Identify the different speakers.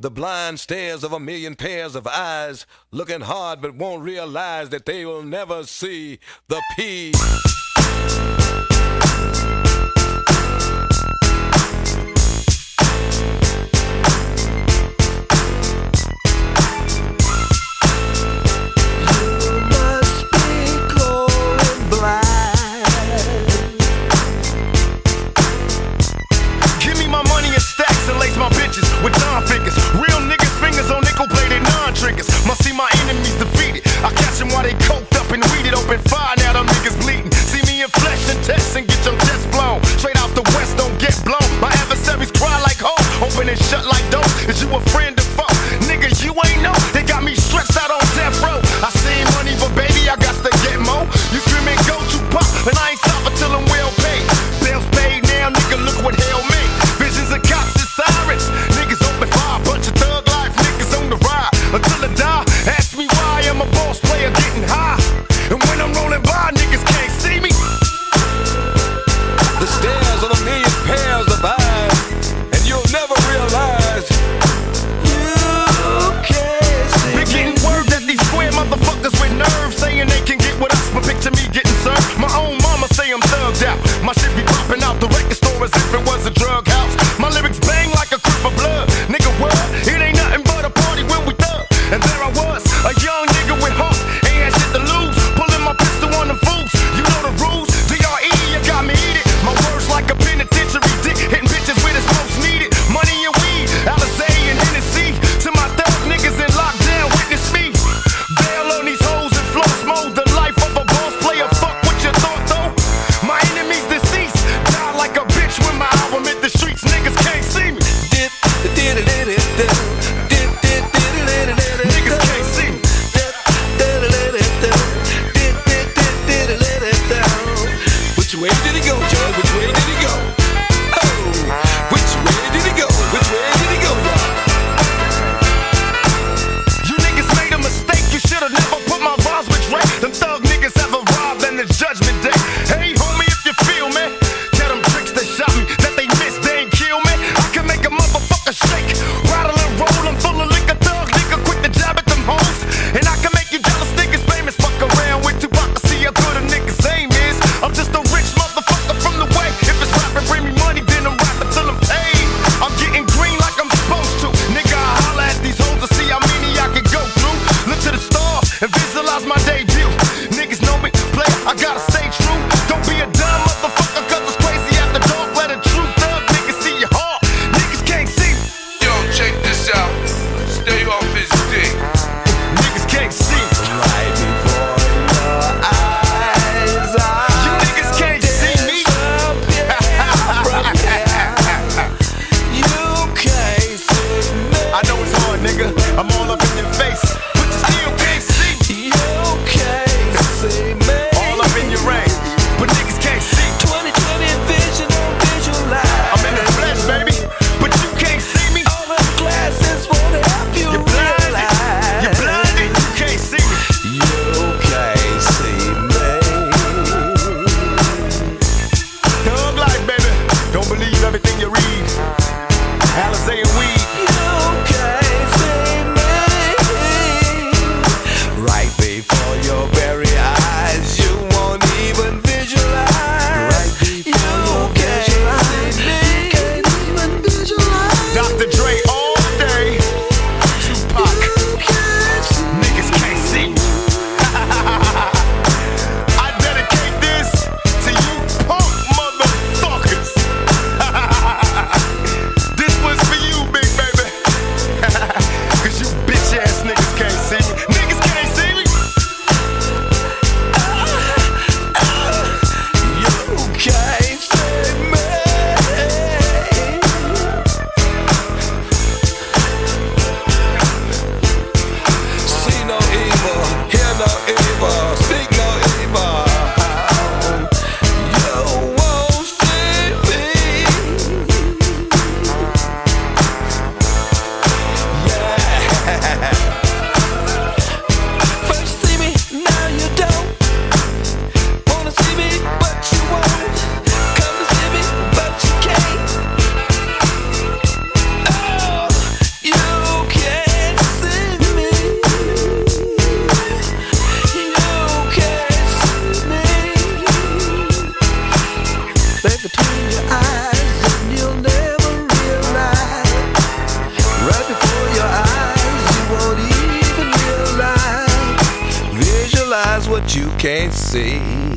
Speaker 1: The blind stares of a million pairs of eyes, looking hard but won't realize that they will never see the P.
Speaker 2: My bitches with Don figures, real niggas fingers on nickel-plated non-triggers. Must see my enemies defeated. I catch them while they coked up and weeded. Open fire, now them niggas bleeding. See me in flesh and test and get your chest blown. Straight out the west, don't get blown. My adversaries cry like hoes, open and shut like doors. Is you a friend or foe? Nigga, you ain't know. They got me stretched out on death row. I seen money, but baby, I got to get more. You screaming, go to pop, and I ain't stopping till I'm well paid. Bills paid now, nigga, look what hell made. Visions of cops and sirens. Niggas open fire, bunch of thug life niggas on the ride. Until I die, ask me why I'm a boss player getting high. And when I'm rolling by, niggas can't see me.
Speaker 1: The stares of a million pairs of eyes, and you'll never realize you can't see
Speaker 2: me. Been getting word that these square motherfuckers with nerves saying they can get with us, but picture me getting served. My own mama say I'm thugged out. My shit be popping out the record store as if it was a drug house. My lyrics bang like a crip of blood. Nigga, what? It ain't nothing but a party when we thug. And there I was, a young nigga with heart. Ain't had shit to lose. Pulling my pistol on them fools. You know the rules. DRE, you got me eat it. My words like a penitentiary dick. Hitting bitches where it's most needed. Money and weed, Alizé and Hennessy. To my thug niggas in lockdown, witness me. Bail on these hoes and floss mode. The life of a boss player. Fuck what you thought though. My enemies deceased. Die like a bitch when my album hit the streets. Niggas can't see me. Niggas can't see me.
Speaker 1: Which way did he go, Joe? Which way did he go? Oh, which way did he go? Which way did he go, y'all?
Speaker 2: You niggas made a mistake. You should've never put my rhymes with Dre. Them thug niggas have arrived and it's judgment day. Hey, homie, if you feel me, tell them tricks that shot me that they missed, they ain't kill me. I can make a motherfucker shake, rattle and roll. I'm full of liquor, thug nigga, quick to jab at them hoes. And I can make you jealous niggas famous. Fuck around with Tupac to see how good a nigga's aim is. I'm just a rich motherfucker from the way. If it's rapping, bring me money, then I'm rapping till I'm paid. I'm getting green like I'm supposed to. Nigga, I holla at these hoes to see how many I can go through. Look to the stars and visualize my debut. Niggas know me, play, I gotta stay true. Don't be a dumb motherfucker, cause it's crazy after dark. Let a true thug nigga see your heart. Niggas can't see me.
Speaker 3: Yo, check this out. Stay off his dick.
Speaker 2: Niggas can't see me.
Speaker 1: Right before your eyes,
Speaker 2: you niggas can't see me.
Speaker 1: You can't see me.
Speaker 2: I know it's hard, nigga. I'm all up in your face, but you still can't see me.
Speaker 1: You can't see me.
Speaker 2: All up in your range, but niggas can't see me.
Speaker 1: 2020 vision on visualize.
Speaker 2: I'm in the flesh, baby, but you can't see me.
Speaker 1: All the glasses won't help you.
Speaker 2: You're blind.
Speaker 1: right between your eyes, and you'll never realize. Right before your eyes, you won't even realize. Visualize what you can't see.